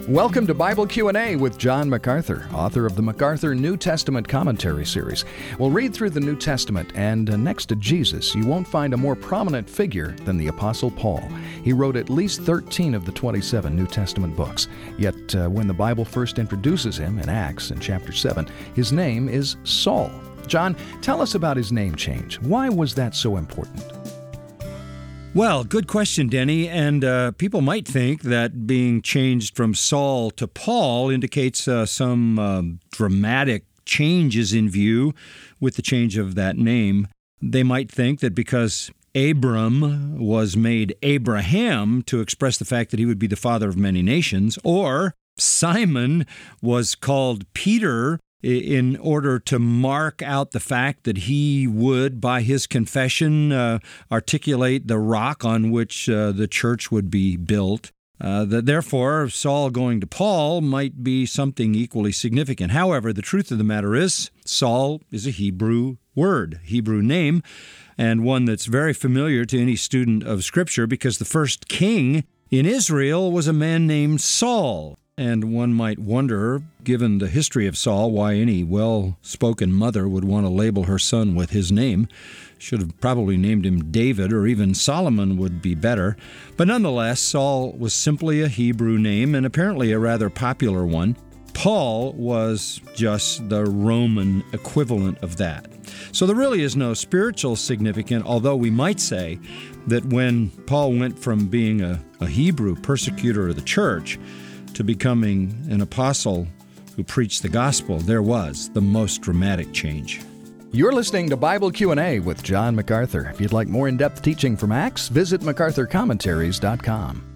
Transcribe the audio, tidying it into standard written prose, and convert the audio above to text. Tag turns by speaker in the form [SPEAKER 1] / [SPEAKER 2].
[SPEAKER 1] Welcome to Bible Q&A with John MacArthur, author of the MacArthur New Testament Commentary Series. We'll read through the New Testament, and next to Jesus, you won't find a more prominent figure than the Apostle Paul. He wrote at least 13 of the 27 New Testament books. Yet, when the Bible first introduces him in Acts in chapter 7, his name is Saul. John, tell us about his name change. Why was that so important?
[SPEAKER 2] Well, good question, Denny. And people might think that being changed from Saul to Paul indicates some dramatic changes in view with the change of that name. They might think that because Abram was made Abraham to express the fact that he would be the father of many nations, or Simon was called Peter in order to mark out the fact that he would, by his confession, articulate the rock on which the church would be built. Therefore, Saul going to Paul might be something equally significant. However, the truth of the matter is, Saul is a Hebrew word, Hebrew name, and one that's very familiar to any student of Scripture because the first king in Israel was a man named Saul. And one might wonder, given the history of Saul, why any well-spoken mother would want to label her son with his name. Should have probably named him David, or even Solomon would be better. But nonetheless, Saul was simply a Hebrew name, and apparently a rather popular one. Paul was just the Roman equivalent of that. So there really is no spiritual significance, although we might say that when Paul went from being a Hebrew persecutor of the church to becoming an apostle who preached the gospel, there was the most dramatic change.
[SPEAKER 1] You're listening to Bible Q&A with John MacArthur. If you'd like more in-depth teaching from Acts, visit MacArthurCommentaries.com.